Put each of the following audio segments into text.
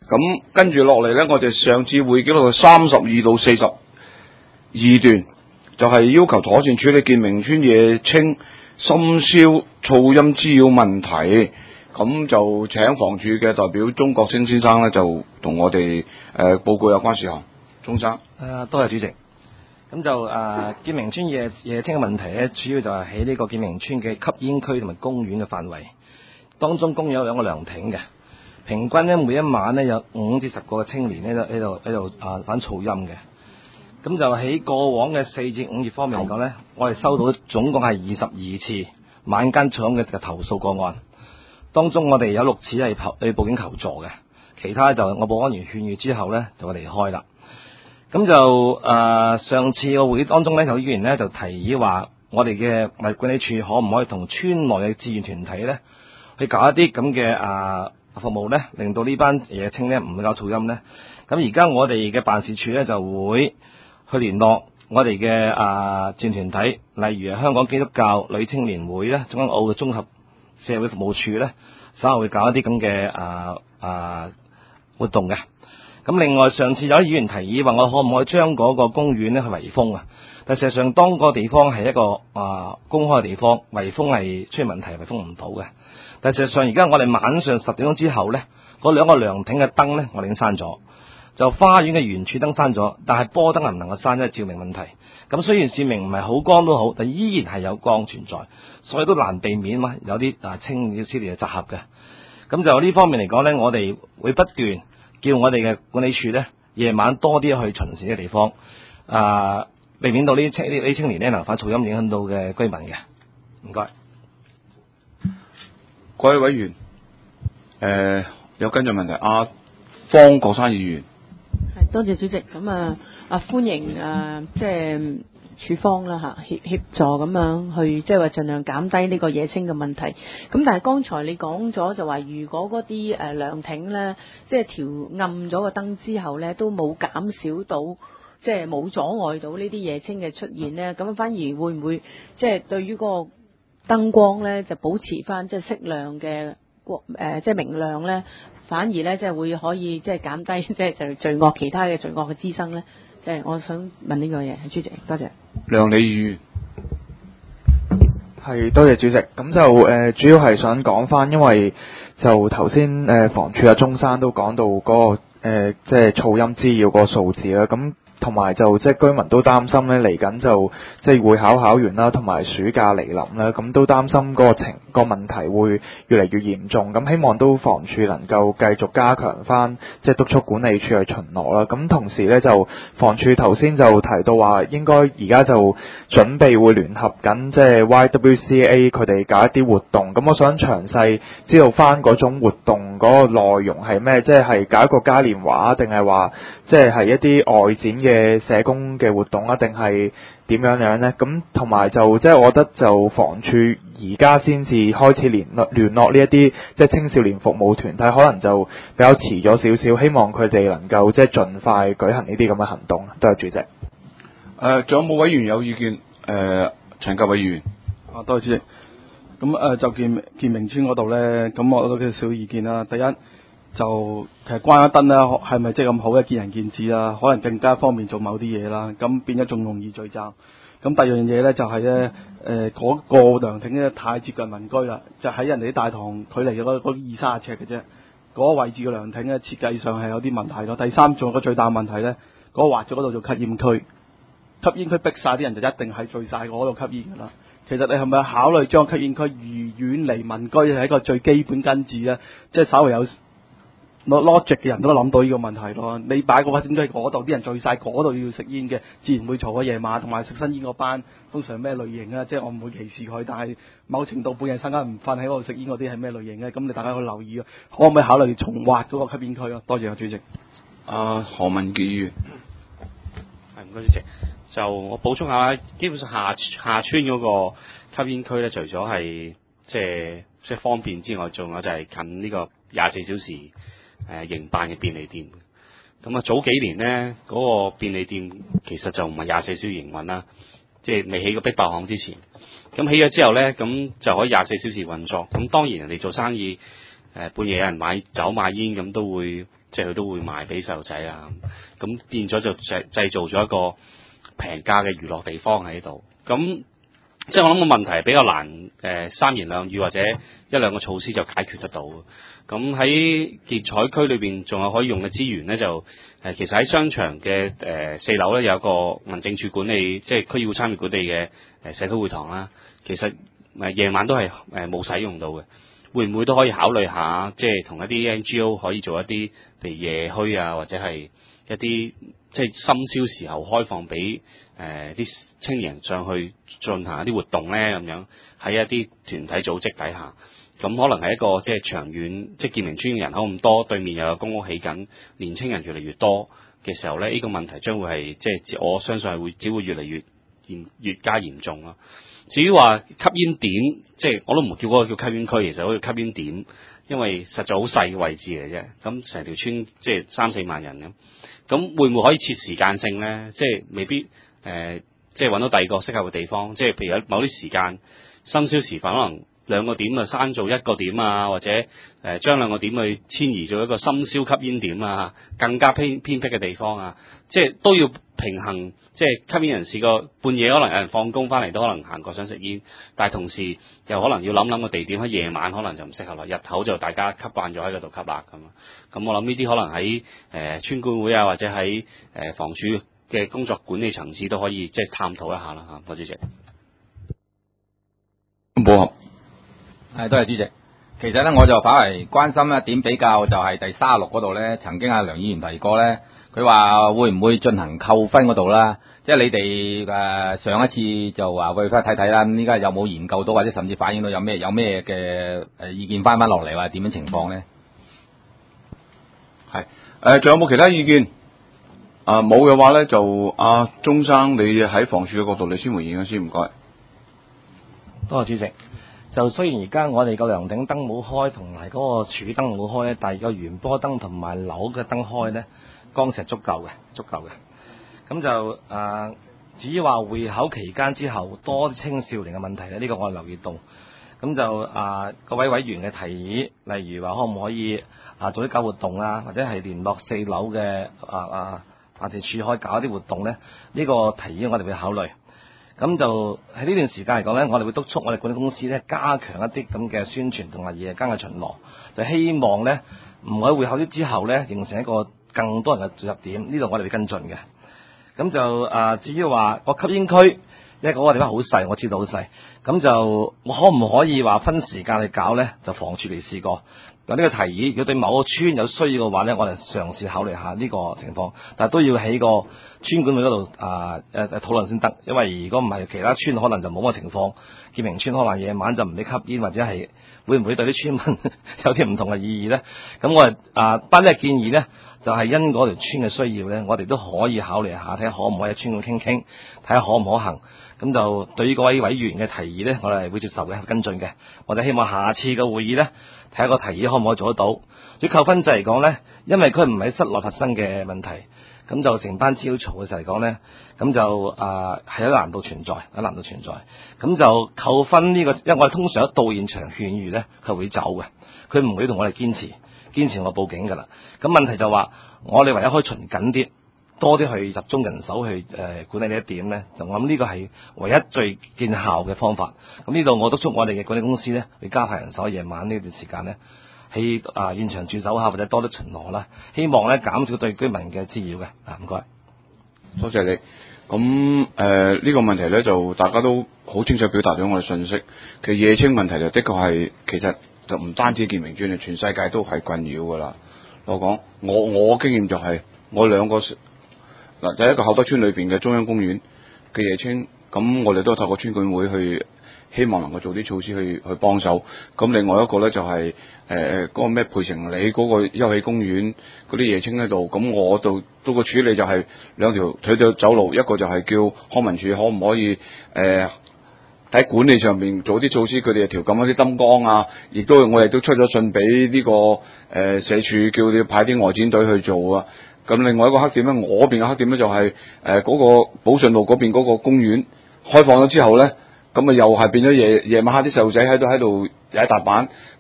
咁跟住落嚟咧，我哋上次會記錄32到42段，就係要求妥善處理建明村夜清深宵噪音滋擾問題。咁就請房署嘅代表鍾國清先生咧，就同我哋報告有關事項。鍾生， 多謝主席。咁就建明村夜清嘅問題咧，主要就係喺呢個建明村嘅吸煙區同埋公園嘅範圍，當中公園有2個涼亭嘅，平均咧每一晚咧有5至10個青年喺度玩噪音嘅。咁就喺過往嘅4至5月方面嚟講咧，我哋收到總共係22次晚間噪音嘅投訴個案。當中我哋有6次係去報警求助嘅，其他就我保安員勸喻之後咧就離開啦。咁就上次個會議當中咧，有議員咧就提議話，我哋嘅物業管理處可唔可以同村內嘅志願團體咧去搞一啲咁嘅服務咧，令到呢班夜青咧唔會搞噪音咧。咁而家我哋嘅辦事處咧就會去聯絡我哋嘅志願團體，例如香港基督教女青年會咧、將軍澳嘅綜合社會服務處咧，稍後會搞一啲咁嘅活動嘅。咁另外上次有啲議員提議話，我可唔可以將嗰個公園咧去圍封啊？但事實上，當個地方係一個公開嘅地方，圍封係出現問題，圍封唔到嘅。但事實上，而家我哋晚上10點鐘之後咧，嗰2個涼亭嘅燈咧，我哋已經閂咗。就花園嘅圓柱燈閂咗，但係波燈能唔能夠閂，因為照明問題。咁雖然照明唔係好光都好，但依然係有光存在，所以都難避免嘛，有啲青少年嘅集合嘅。咁就呢方面嚟講咧，我哋會不斷叫我哋嘅管理處咧，夜晚多啲去巡視嘅地方，避免到呢青年咧能否噪音影響到嘅居民嘅。唔該， 各位委員，有跟進問題，方國珊議員。 係，多謝主席。咁歡迎即係處方啦嚇，協助咁樣去即係話盡量減低呢個夜青嘅問題。咁但係剛才你講咗就話，如果嗰啲涼亭咧，即係調暗咗個燈之後咧，都冇減少到，即係冇阻礙到呢啲夜青嘅出現咧，咁反而會唔會即係對於嗰個燈光咧就保持翻即係適量嘅即係明亮咧？反而咧，即係會可以即係減低即係其他嘅罪惡嘅滋生咧。即係我想問呢個嘢，主席，多謝。 梁李議員， 係多謝主席。咁就主要係想講翻，因為就頭先房署鍾生都講到嗰個即係噪音滋擾個數字啦。咁同埋就即係居民都擔心咧，嚟緊就即係會考完啦，同埋暑假嚟臨啦，咁都擔心個問題會越嚟越嚴重。咁希望都房署能夠繼續加強翻，即係督促管理處去巡邏啦。咁同時咧就房署頭先就提到話，應該而家就準備會聯合緊即係 YWCA 佢哋搞一啲活動。咁我想詳細知道翻嗰種活動嗰個內容係咩？即係搞一個嘉年華，定係話即係一啲外展嘅社工嘅活動啊，定係點樣呢？咁同埋就即係我覺得就房署而家先至開始聯絡呢一啲即係青少年服務團體，可能就比較遲咗少少，希望佢哋能夠即係盡快舉行呢啲咁嘅行動。多謝主席。 仲有冇委員有意見？陳格偉議員。 多謝主席。咁就建明村嗰度咧，咁我都有少意見啦。第一就其實關一燈啦，係咪即係咁好嘅？見仁見智啦，可能更加方便做某啲嘢啦，咁變咗仲容易聚集。咁第二樣嘢咧就係咧，嗰個涼亭咧太接近民居啦，就喺人哋啲大堂距離嗰20-30尺嘅啫，嗰個位置嘅涼亭咧設計上係有啲問題咯。第三仲有個最大問題咧，嗰個劃咗嗰度做吸煙區，吸煙區逼晒啲人就一定係聚晒嗰度吸煙㗎啦。其實你係咪考慮將吸煙區遠離民居係一個最基本根治咧？即係稍微有logic 嘅人都諗到呢個問題咯。你擺個吸煙區喺嗰度，啲人聚晒嗰度要食煙嘅，自然會嘈喺夜晚。同埋食新煙嗰班通常咩類型啊？即係我唔會歧視佢，但係某程度半夜三更唔瞓喺嗰度食煙嗰啲係咩類型嘅？咁你大家可以留意啊。可唔可以考慮重劃嗰個吸煙區啊？多謝啊，主席。 何文傑議員。 係，唔該主席。就我補充下，基本上下村嗰個吸煙區咧，除咗係即係方便之外，仲有就係近呢個24小時營辦嘅便利店。咁早幾年呢，嗰個便利店其實就唔係24小時營運啦，即係未起個逼爆行之前。咁起咗之後咧，咁就可以24小時運作。咁當然人哋做生意半夜有人買酒買煙咁都會，即係佢都會賣俾細路仔啊，咁變咗就製造咗一個平價嘅娛樂地方喺度。咁即係我諗個問題比較難三言兩語或者一兩個措施就解決得到。咁喺結彩區裏邊仲有可以用嘅資源咧，就其實喺商場嘅4樓咧有一個民政處管理，即係區議會參與管理嘅社區會堂啦。其實夜晚都係冇使用到嘅，會唔會都可以考慮下，即係同一啲 NGO 可以做一啲譬如夜墟啊，或者係一啲即係深宵時候開放俾啲青年人上去進行一啲活動咧，咁樣喺一啲團體組織底下。咁可能係一個即係長遠，即係建明村嘅人口咁多，對面又有公屋起緊，年青人越嚟越多嘅時候咧，呢個問題將會係即係我相信係只會越嚟越加嚴重咯。至於話吸煙點，即係我都唔叫嗰個叫吸煙區，其實嗰個吸煙點，因為實在好細嘅位置嚟啫。咁成條村即係3-4萬人咁會唔會可以設時間性咧？即係未必即係揾到第二個適合嘅地方，即係譬如有某啲時間深宵時分可能2個點啊，刪做1個點啊，或者將2個點去遷移做一個深宵吸煙點啊，更加偏僻嘅地方啊，即係都要平衡，即係吸煙人士個半夜可能有人放工翻嚟都可能行過想食煙，但係同時又可能要諗個地點喺夜晚可能就唔適合啦，日頭就大家吸慣咗喺嗰度吸啦咁我諗呢啲可能喺村管會啊，或者喺房署嘅工作管理層次都可以即係探討一下啦嚇，多謝主席。 冇合。 多謝主席。其實咧，我就反為關心一點比較，就係第36嗰度咧，曾經阿梁議員提過咧，佢話會唔會進行扣分嗰度啦？即係你哋上一次就話喂翻睇睇啦，咁依家有冇研究到或者甚至反映到有咩嘅意見翻落嚟，或者點樣情況咧？ 係仲有冇其他意見？冇嘅話咧，就阿鐘生你喺房署嘅角度，你先回應先，唔該。 多謝主席。就雖然而家我哋個梁頂燈冇開，同埋嗰個柱燈冇開咧，但係個圓波燈同埋樓嘅燈開咧，光線足夠嘅。咁就至於話會考期間之後多青少年嘅問題咧，呢個我留意到。咁就各位委員嘅提議，例如話可唔可以做啲搞活動啊，或者係聯絡4樓嘅辦事處可以搞啲活動咧？呢個提議我哋會考慮。咁就喺呢段時間嚟講咧，我哋會督促我哋管理公司咧加強一啲咁嘅宣傳同埋夜間嘅巡邏，就希望咧唔喺會考啲之後咧形成一個更多人嘅聚集點。呢度我哋會跟進嘅。咁就至於話個吸煙區，因為嗰個地方好細，我知道好細。咁就我可唔可以話分時間去搞咧？就房署嚟試過。有呢個提議，如果對某個村有需要嘅話咧，我哋嘗試考慮下呢個情況，但係都要喺個村管會嗰度討論先得，因為如果唔係其他村可能就冇乜情況。建明村可能夜晚就唔俾吸煙，或者係會唔會對啲村民有啲唔同嘅意義咧？咁我哋班呢個建議咧，就係因嗰條村嘅需要咧，我哋都可以考慮下，睇下可唔可以喺村管傾傾，睇下可唔可行。咁就對於嗰位委員嘅提議咧，我哋係會接受嘅，跟進嘅。我哋希望下次嘅會議咧，睇下個提議可唔可以做得到。至於扣分制嚟講咧，因為佢唔喺室內發生嘅問題，咁就成班朝嘈嘅時候嚟講咧，咁就係有難度存在，咁就扣分呢個，因為我哋通常一到現場勸喻咧，佢會走嘅，佢唔會同我哋堅持我報警㗎啦。咁問題就話，我哋唯一可以循緊啲，多啲去集中人手去管理呢一點咧，就我諗呢個係唯一最見效嘅方法。咁呢度我督促我哋嘅管理公司咧，去加派人手，夜晚呢段時間咧，喺現場駐守下或者多啲巡邏啦，希望咧減少對居民嘅滋擾嘅。唔該， 多謝你。咁呢個問題咧，就大家都好清楚表達咗我哋信息。其實夜青問題就的確係，其實就唔單止建明村，全世界都係困擾噶啦。我講我經驗就係、我2個嗱，第一個厚德村裏邊嘅中央公園嘅夜青，咁我哋都透過村管會去，希望能夠做啲措施去幫手。咁另外一個咧就係嗰個咩培成里嗰個休憩公園嗰啲夜青喺度，咁我度都個處理就係2條腿就走路，一個就係叫康文署可唔可以喺管理上面做啲措施，佢哋調禁一啲燈光啊，亦都我哋都出咗信俾呢個社署，叫佢派啲外展隊去做啊。咁另外一個黑點咧，我嗰邊嘅黑點咧就係嗰個寶順路嗰邊嗰個公園開放咗之後咧，咁啊又係變咗夜晚黑啲細路仔喺度踩踏板，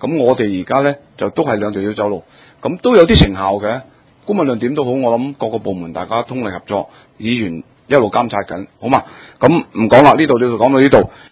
咁我哋而家咧就都係兩條要走路，咁都有啲成效嘅。姑勿論點都好，我諗各個部門大家通力合作，議員一路監察緊，好嘛？咁唔講啦，呢度講到呢度。